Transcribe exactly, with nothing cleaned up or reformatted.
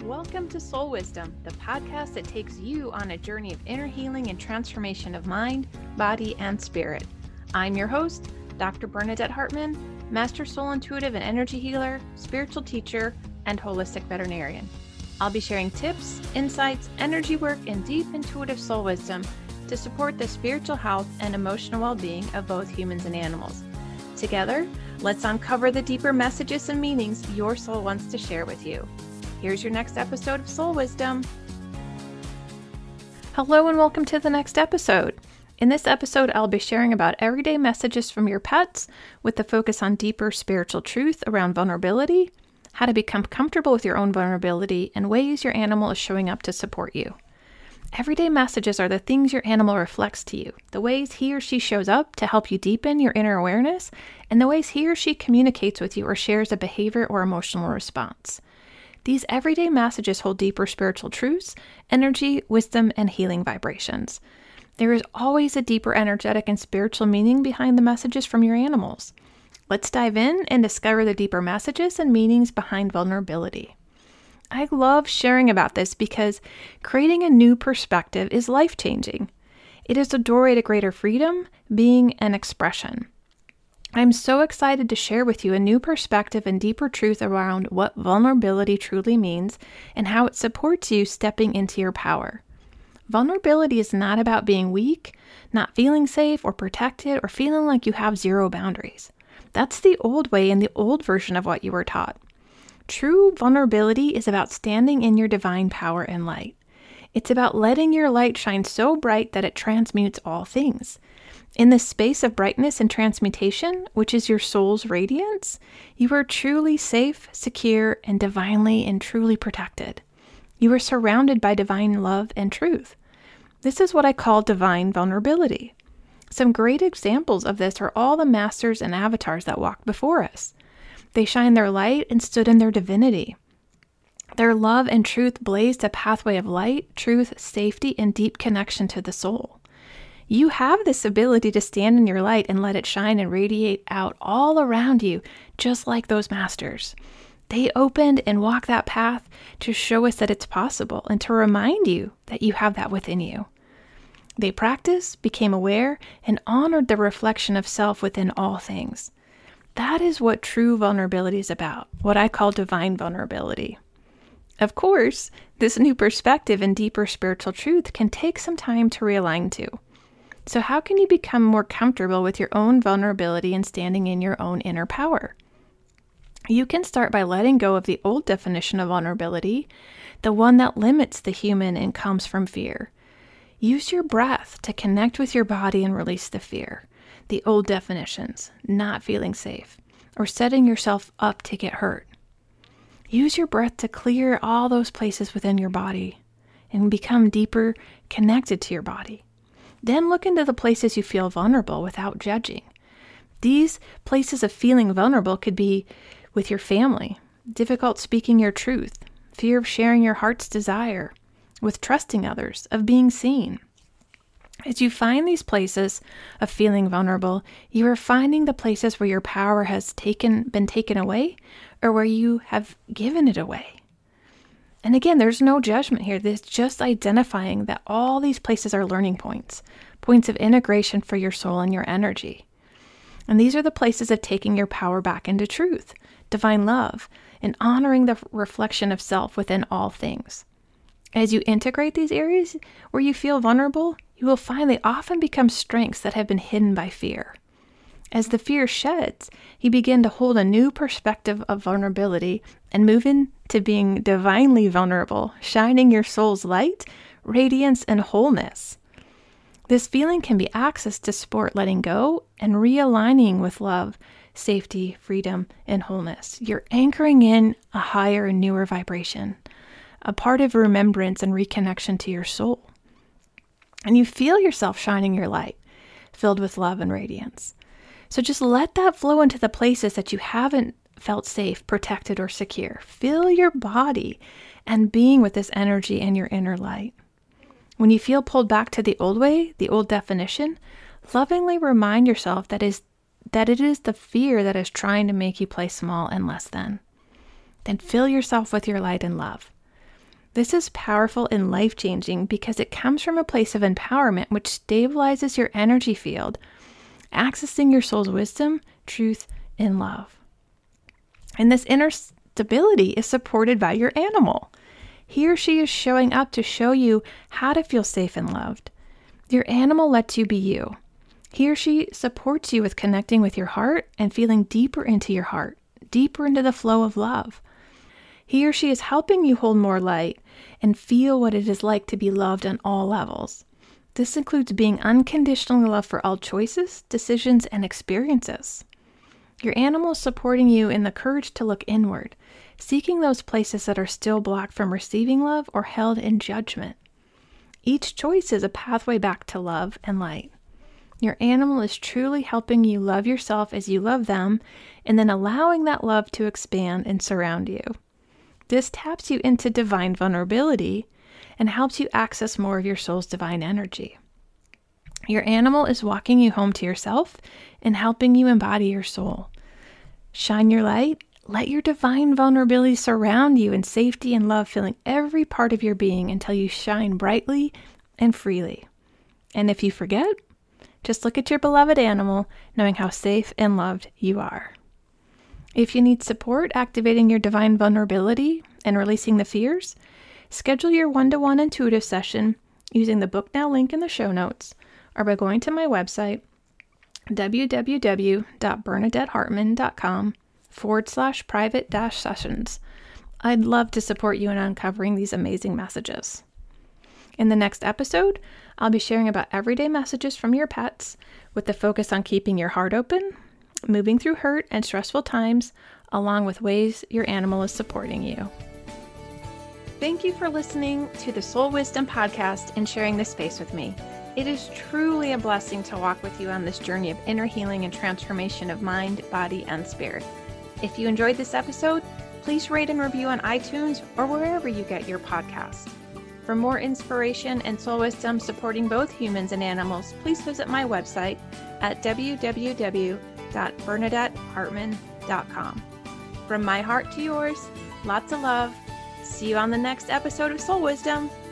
Welcome to Soul Wisdom, the podcast that takes you on a journey of inner healing and transformation of mind, body, and spirit. I'm your host, Doctor Bernadette Hartman, Master Soul Intuitive and Energy Healer, spiritual teacher, and holistic veterinarian. I'll be sharing tips, insights, energy work, and deep intuitive soul wisdom to support the spiritual health and emotional well-being of both humans and animals. Together, let's uncover the deeper messages and meanings your soul wants to share with you. Here's your next episode of Soul Wisdom. Hello and welcome to the next episode. In this episode, I'll be sharing about everyday messages from your pets with the focus on deeper spiritual truth around vulnerability, how to become comfortable with your own vulnerability, and ways your animal is showing up to support you. Everyday messages are the things your animal reflects to you, the ways he or she shows up to help you deepen your inner awareness, and the ways he or she communicates with you or shares a behavior or emotional response. These everyday messages hold deeper spiritual truths, energy, wisdom, and healing vibrations. There is always a deeper energetic and spiritual meaning behind the messages from your animals. Let's dive in and discover the deeper messages and meanings behind vulnerability. I love sharing about this because creating a new perspective is life-changing. It is a doorway to greater freedom, being, and expression. I'm so excited to share with you a new perspective and deeper truth around what vulnerability truly means and how it supports you stepping into your power. Vulnerability is not about being weak, not feeling safe or protected, or feeling like you have zero boundaries. That's the old way and the old version of what you were taught. True vulnerability is about standing in your divine power and light. It's about letting your light shine so bright that it transmutes all things. In this space of brightness and transmutation, which is your soul's radiance, you are truly safe, secure, and divinely and truly protected. You are surrounded by divine love and truth. This is what I call divine vulnerability. Some great examples of this are all the masters and avatars that walked before us. They shined their light and stood in their divinity. Their love and truth blazed a pathway of light, truth, safety, and deep connection to the soul. You have this ability to stand in your light and let it shine and radiate out all around you, just like those masters. They opened and walked that path to show us that it's possible and to remind you that you have that within you. They practiced, became aware, and honored the reflection of self within all things. That is what true vulnerability is about, what I call divine vulnerability. Of course, this new perspective and deeper spiritual truth can take some time to realign to. So how can you become more comfortable with your own vulnerability and standing in your own inner power? You can start by letting go of the old definition of vulnerability, the one that limits the human and comes from fear. Use your breath to connect with your body and release the fear, the old definitions, not feeling safe, or setting yourself up to get hurt. Use your breath to clear all those places within your body and become deeper connected to your body. Then look into the places you feel vulnerable without judging. These places of feeling vulnerable could be with your family, difficult speaking your truth, fear of sharing your heart's desire, with trusting others, of being seen. As you find these places of feeling vulnerable, you are finding the places where your power has taken been taken away or where you have given it away. And again, there's no judgment here. There's just identifying that all these places are learning points, points of integration for your soul and your energy. And these are the places of taking your power back into truth, divine love, and honoring the reflection of self within all things. As you integrate these areas where you feel vulnerable, you will find they often become strengths that have been hidden by fear. As the fear sheds, you begin to hold a new perspective of vulnerability and move into being divinely vulnerable, shining your soul's light, radiance, and wholeness. This feeling can be accessed to support letting go and realigning with love, safety, freedom, and wholeness. You're anchoring in a higher and newer vibration, a part of remembrance and reconnection to your soul. And you feel yourself shining your light, filled with love and radiance. So just let that flow into the places that you haven't felt safe, protected, or secure. Fill your body and being with this energy and your inner light. When you feel pulled back to the old way, the old definition, lovingly remind yourself that is that it is the fear that is trying to make you play small and less than. Then fill yourself with your light and love. This is powerful and life-changing because it comes from a place of empowerment which stabilizes your energy field, accessing your soul's wisdom, truth, and love. And this inner stability is supported by your animal. He or she is showing up to show you how to feel safe and loved. Your animal lets you be you. He or she supports you with connecting with your heart and feeling deeper into your heart, deeper into the flow of love. He or she is helping you hold more light and feel what it is like to be loved on all levels. This includes being unconditionally loved for all choices, decisions, and experiences. Your animal is supporting you in the courage to look inward, seeking those places that are still blocked from receiving love or held in judgment. Each choice is a pathway back to love and light. Your animal is truly helping you love yourself as you love them, and then allowing that love to expand and surround you. This taps you into divine vulnerability and helps you access more of your soul's divine energy. Your animal is walking you home to yourself and helping you embody your soul. Shine your light. Let your divine vulnerability surround you in safety and love, filling every part of your being until you shine brightly and freely. And if you forget, just look at your beloved animal, knowing how safe and loved you are. If you need support activating your divine vulnerability and releasing the fears, schedule your one-to-one intuitive session using the Book Now link in the show notes or by going to my website, www.bernadettehartman.com forward slash private dash sessions. I'd love to support you in uncovering these amazing messages. In the next episode, I'll be sharing about everyday messages from your pets with the focus on keeping your heart open, moving through hurt and stressful times, along with ways your animal is supporting you. Thank you for listening to the Soul Wisdom Podcast and sharing this space with me. It is truly a blessing to walk with you on this journey of inner healing and transformation of mind, body, and spirit. If you enjoyed this episode, please rate and review on iTunes or wherever you get your podcast. For more inspiration and soul wisdom supporting both humans and animals, please visit my website at w w w dot bernadette hartman dot com. From my heart to yours, lots of love. See you on the next episode of Soul Wisdom.